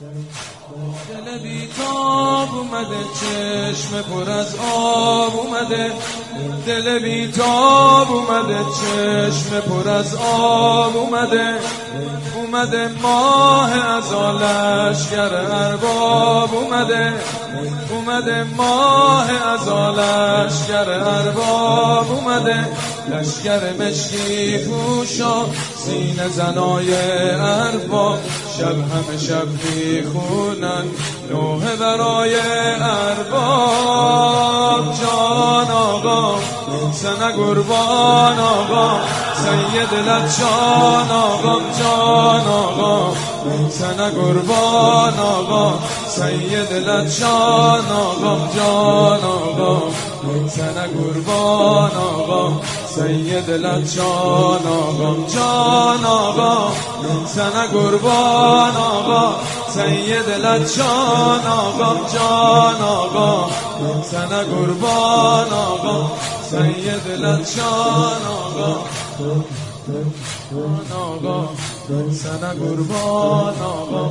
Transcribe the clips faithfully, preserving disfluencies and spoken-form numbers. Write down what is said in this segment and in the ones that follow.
دل بیتاب اومده، چشم پر از آب اومده. دل بیتاب اومده، چشم پر از آب اومده. اومده ماه ازا لشکر ارباب اومده. اومده ماه ازا لشکر ارباب اومده. لشکر مشکی پوشا سینه زنای ارباب. شب همه شب میخونن نوحه برای ارباب. جان آقا سنه قربان آقا، سید لجان آقا. جان آقا سنه قربان آقا، سید لجان آقا. جان آقا سنه قربان آقا، سید لجان آقا. جان آقا سنه قربان آقا، سید لجان آقا. جان آقا سنه قربان آقا، سید لجان آقا. جان آقا سنه قربان آقا.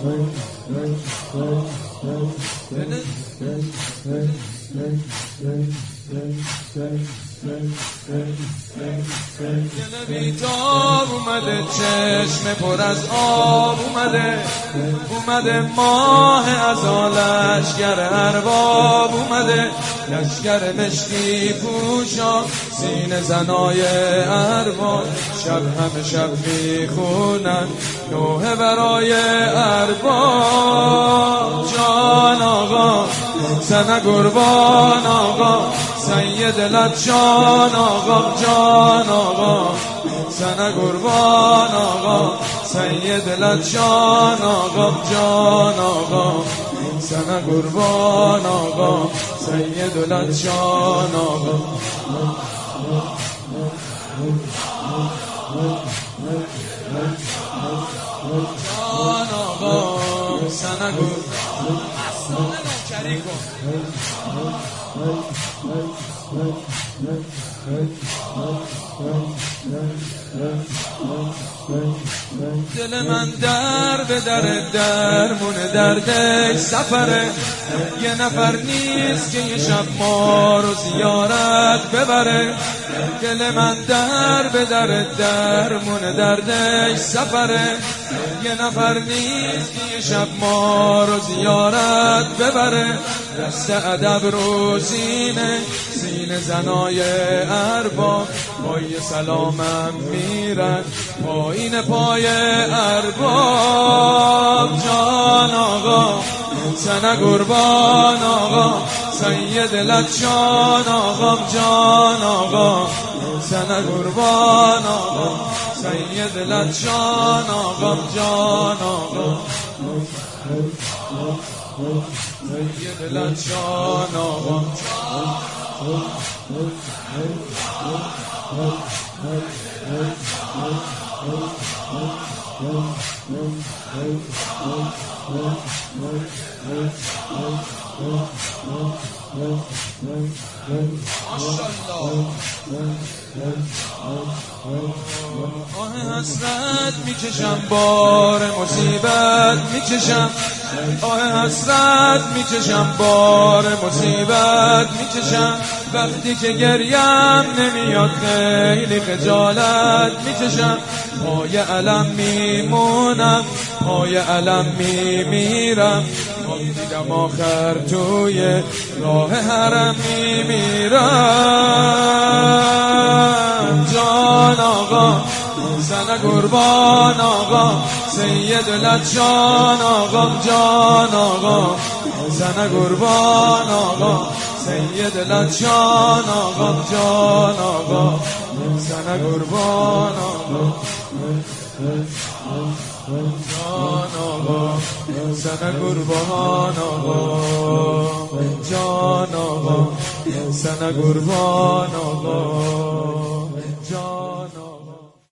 دل بیتاب اومده، چشم پر از آب اومده. اومده ماه ازا لشکر ارباب اومده. لشکر مشکی پوشا سینه زنای ارباب. شب همه شب میخونن نوحه برای ارباب. جان آقا سنه قربان آقا، سید لجان آقا. جان آقا سنه قربان آقا، سید لجان آقا. جان آقا سنه قربان آقا، سید لجان آقا. جان آقا سنه قربان دل من در به در درمون دردش سفره. یه نفر نیست که یه شب ما رو زیارت ببره. دل من در به در درمون دردش سفره. یه نفر نیست که یه شب ما رو زیارت ببره. دست ادب رو سینه سینه زنای ارباب. پای سلامم میرن پایین پای ارباب. جان آقا سنه قربان آقا، سید لجان آقا. جان آقا سنه قربان آقا، سید لجان آقا. جان آقا سید لجان آقا. آه حسرت میکشم، بار مصیبت میکشم. آه حسرت میکشم، بار مصیبت میکشم. وقتی که گریم نمیاد خیلی خجالت میکشم. پای علم میمونم، پای علم میمیرم. دیدم آخر توی راه حرم میمیرم. جان آقا سنه قربان آقا، سید لجان آقا. جان آقا سنه قربان آقا، سید لجان آقا. جان آقا سنه قربان آقا. جان آقا سنه قربان آقا. جان آقا سنه قربان آقا.